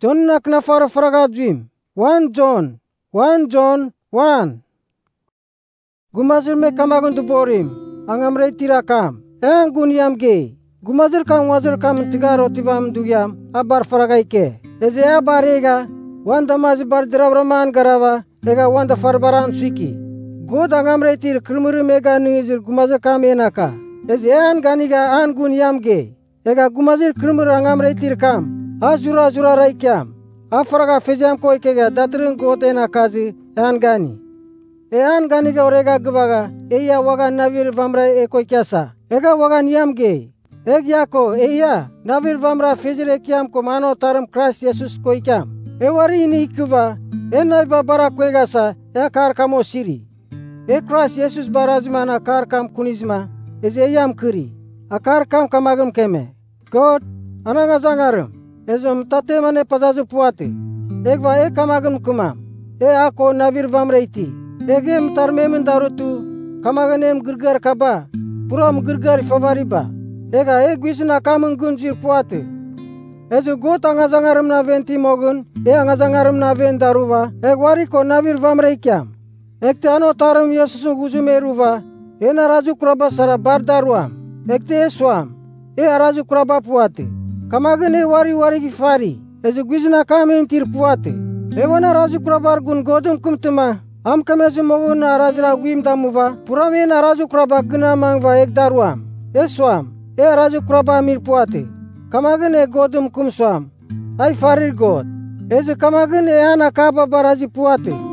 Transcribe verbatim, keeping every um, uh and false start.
John nak na fara faraga dream. One John, one John, one. Gumazir me kamagun duborim, angamre tirakam, yang guniam ge. Gumazir kam wazir kam tigaro tibam duyam, abar faraga ike. Eze abarega, wanda mazi bar dirabraman garava, ega wanda farbaran suiki. God angamre tir krumuri mega ningizir gumazir kam enaka. Eze an ganiga an guniam ge. Ega gumazir krumuri angamre tir kam, azura azura raikyam. Afraga fejam ko ikega datrin gotena kazi an gani. E an gani ga orega gbaga eya waga navir vamra e ko kyasa. Ega waga niam ge. Eg yako eya navir vamra fejre kyam ko mano taram Christ Jesus ko kyam. E wari ni kuba e naiba bara ko egasa e kar kamo siri. E Christ Jesus barazmana kar kam kunizma eze yam kuri. Akar kam kamagum keme. God ananga zangarum. Ezom tate mane pazazu puate. Egva e kamagam kumam. E ako navir vamreiti. Egem tarmem darutu. Kamaganem gurgar kaba. Puram gurgar favariba. Ega e guisna kamung gunjir puate. Ezo got angazangaram na venti mogun. E angazangaram na ven daruva. Egwari ko navir vamreikyam. Ekte ano tarum yesusu guzumeruva. E na raju kuraba sara bar daruam. Ekte eswam. E araju kuraba puate. Kamagane wari wari gifari. Ezo guizna kamen tir puate. Ewana raju kurabar gun godum kumtuma. Am kamezu mogun na rajra guim damuva. Purame na raju kuraba guna mangva ek daruam. Eswam. E raju kuraba mir puate. Kamagane godum kumswam. Ay farir god. Ezo kamagane ana kaba barazi puate.